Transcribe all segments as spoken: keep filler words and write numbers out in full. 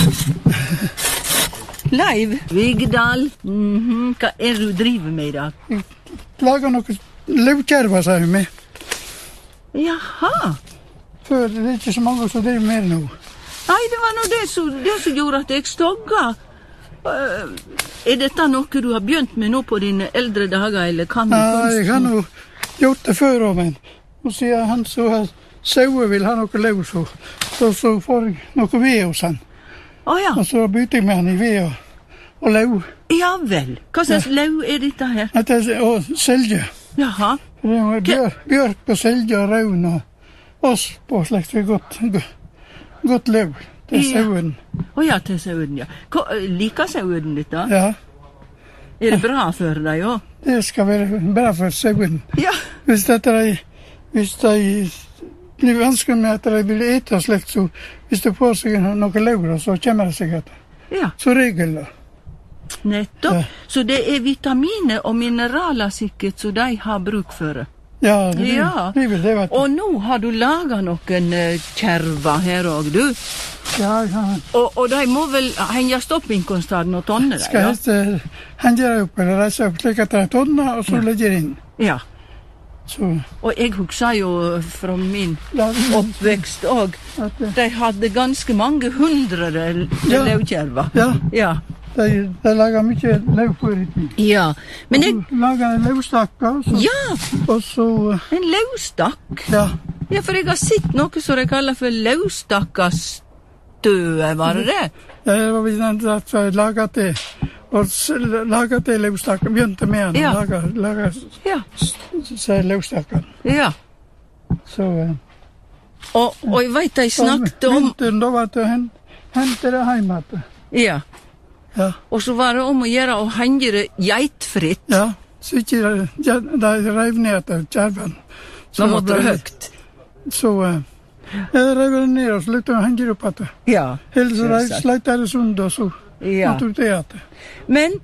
Leiv Vigdal, mm-hmm. Hva er det du driver med I dag? Jeg lager noe løvkjerver, sier vi. Jaha. Før det er ikke så mange som driver med det nå. Nei, det var nå det som, det som gjorde at jeg stogga. Uh, er dette noe du har begynt med nå på dine eldre dager, eller kan du kunst? Nei, jeg har nå gjort det før, men og siden han så har sauer vil ha noe løv, så, så, så får jeg noe ved hos han. Å ja. Og så bytter jeg med han I ved og, og løv. Ja vel. Hva slags ja. Løv er dette her? Det er å selge. Jaha. Det er bjør, bjørk og selge og raun og oss på slekt er godt, godt løv. Det er sauen. Å ja, til sauen, ja. Hva, liker sauen ditt da? Ja. Er det bra for deg også? Det skal være bra for sauen. Ja. Hvis det er, hvis det blir vanskelig med at de vil ete og slekt, så hvis det får seg noe løv, så kommer det seg etter. Ja. Så regel da. Nettopp. Ja. Så det er vitaminer og mineraler sikkert som de har bruk for. Ja, det blir ja. det, det vet du. Og nå har du laget noen uh, kjerver her også, du. Ja, ja. Og, og de må vel henges opp innkonstaden og tonne deg, Skal helst henge deg opp eller reise opp slik at de er tonne, og så ja. Legger inn. Ja. Så. Og jeg husker jo fra min oppvekst også, de hadde ganske mange hundre ja. Løvkjerver. Ja. Ja. De, de lager mye løv for I tid. Ja, men jeg... De lager en løvstakk også. Ja, og så... En løvstakk? Ja. Ja, for jeg har sett noe som de kaller for løvstakkerstøe, var det det? Ja, det var vi at jeg laget det. Og laget det løvstakken, begynte med han, ja. lager, lager ja. seg løvstakken. Ja. Så... Og, og jeg vet de snakket om... Vinteren, da var det å hente det hjemme. Ja. Ja. Og så var det om å gjøre å henge det geitfritt. Ja, så ikke de, de rev ned etter kjerven. Så måtte det høyt. Så jeg rev det ned, og så lukte jeg å henge det opp etter. Ja. Helt så rev sleit det sund, og så ja. måtte du det etter. Men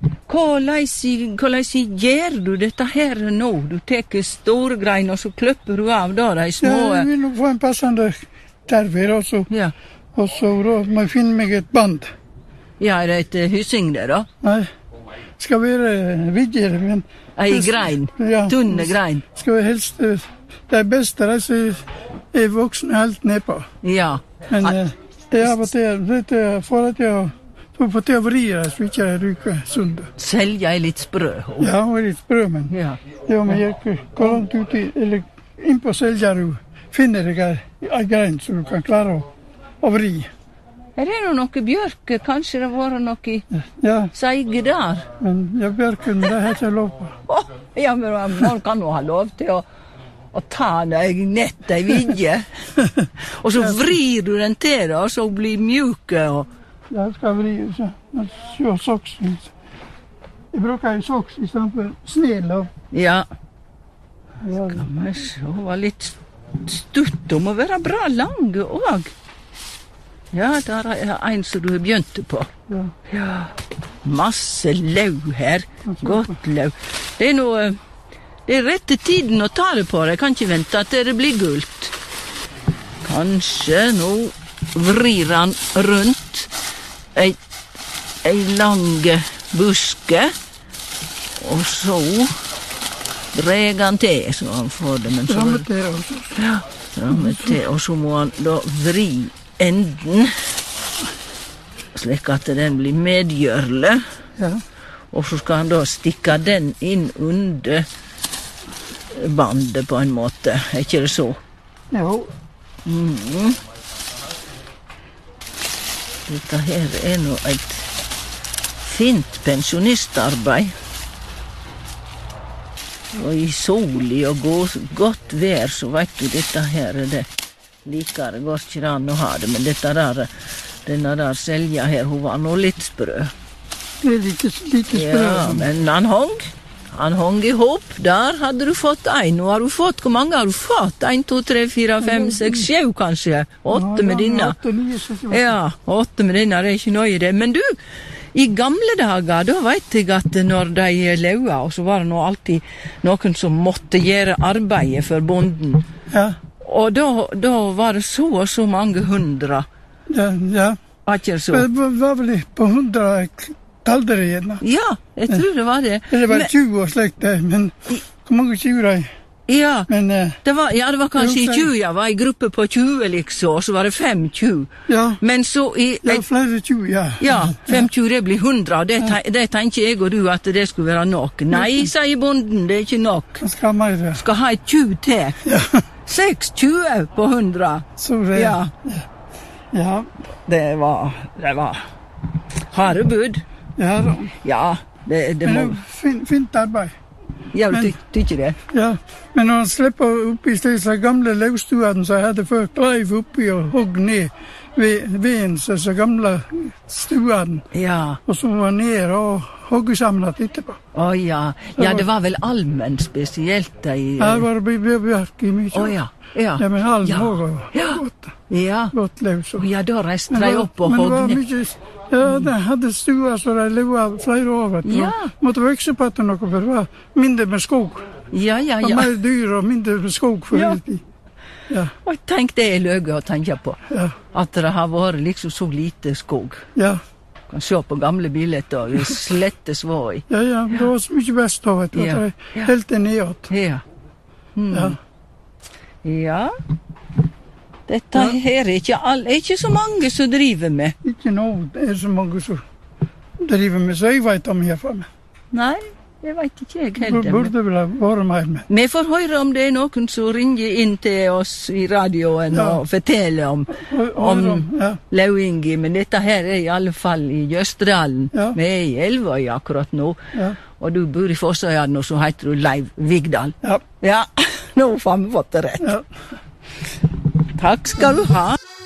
hvordan gjør du dette her nå? Du teker store grein, og så kløpper du av da, de små... Ja, jeg vil nok få en passende kjerver, og så, ja. og så da må jeg finne meg et band. Ja, er det et hyssing der da? Nei, skal være vidger, men... Ei grein, ja, tunne grein. Skal være helst, det beste de som er voksne helt nedpå. Ja. Men ah. det er av og til, det er for at jeg får til å vri det, så ikke jeg ryker sundet. Selger jeg litt sprø? Og... Ja, og litt sprø, men ja. Det var jeg går langt ut i, eller inn på selger, du finner deg ei grein, så du kan klare å, å vri. Er det noe bjørk? Kanskje det var noe ja. Seige der? Men ja, bjørken, det har jeg lov på. Oh, ja, men man kan jo ha lov til å, å ta deg nett ei vidje. Og så vrir du den til det, og så blir mjuke. Og... Ja, jeg skal vri, så sjå soksen. Jeg bruker en soks I stedet for snel. Ja. Skal vi se, det var litt stutt. Det må være bra lange også. Ja, der er en som du har begynt på. Ja. Ja. Masse løv her. Godt løv. Det er noe... Det er rette tiden å ta det på. Jeg kan ikke vente at det blir gult. Kanskje nå vrir han rundt ei, ei lange buske, og så dreier han til, så han får det. Men så... Ramme til også. Ja, ramme til, og så må han da vri enden, slik at den blir medgjørlig. Ja. Og så skal han da stikke den inn under bandet på en måte. Er ikke det så? Jo. Mm. Dette her er nå et fint pensjonistarbeid. Og I solig og godt vær, så vet du, dette her er det. Likere går ikke det an å ha det, men dette der, denne der selja her, hun var nå litt sprø. Det er litt, litt sprø. Ja, men han hong. Han hong I hop. Der hadde du fått en. Nå har du fått, hvor mange har du fått? En, to, tre, fire, fem, seks, sju kanskje? Åtte med dine. Ja, åtte med dine, det er ikke noe I det. Men du, I gamle dager, da vet jeg at når de leua, og så var det nå alltid noen som måtte gjøre arbeidet for bonden. Ja. Og da, da var det så og så mange hundre. Ja, ja. Var ikke det så? Det var, var vel på hundra talder igjen. Ja, jeg tror det var det. Det var Men- tjue og slikt, det, men hvor mange tjue det? Ja, Men eh, det var, ja, det var kanskje i Jo, så- tjue, jeg var i gruppe på tjue liksom, og så var det fem tjue. ja, Men så i, ja, flere tjue, ja. ja, fem tjue det blir hundre, og det, te- det tenker jeg og du at det skulle være nok. Nei, sier bonden, det er ikke nok. Man skal ha mer. Skal ha et tjue til. Seks tjue på hundre. Så det, Ja, ja, det var, det var harde bud. ja da. Ja, det, det Men må, det var fin, fint arbeid. ja, du ty, tykker det? Ja, men når han slipper opp i disse gamle løvstuene, så hadde før kleiv oppi og hogg ned ved, veden, så så gamle stuene, Ja, og så var ned og hogge sammen at etterpå. å ja. Ja, det var vel almen spesielt i... Ja, det var bjørk i mye. Å ja, ja. Ja, men halm Ja. også var Ja. godt, Ja, godt løv. Så. ja, da reiste Men de det var- opp og men det var hogg ned. mye, ja, de hadde stuer så de leva flere år, vet du. Ja. Måtte vokse på etter noe, for det var mindre med skog. Ja, ja, Og ja. mer dyr og mindre med skog for Ja. ja. Ja, Og tenk det er løye å tenke på. ja, At det har vært liksom så lite skog. ja. Kan se på gamle bilder og det slette svå i. Ja, ja, det var så mye best da, vet du, Ja, at jeg ja. helt det nedåt. Ja. Mm. Ja. Ja. Dette her er ikke, all, er ikke så mange som driver med. Ikke nå er det så mange som driver med, så jeg vet om herfra. Nei, det vet ikke jeg Det heller. men- burde vel ha vært mer med. Vi får høre om det er noen som ringer inn til oss i radioen Ja. og forteller om, Og- og- om ja, Lauingi, men dette her er i alle fall i Jøsterdalen. Ja. Vi er i Elvøy akkurat nå, ja, og du bor i Fossøyane, og så heter du Leiv Vigdal. ja, Ja, nå får vi fått det rett. ja. Takk skal du ha.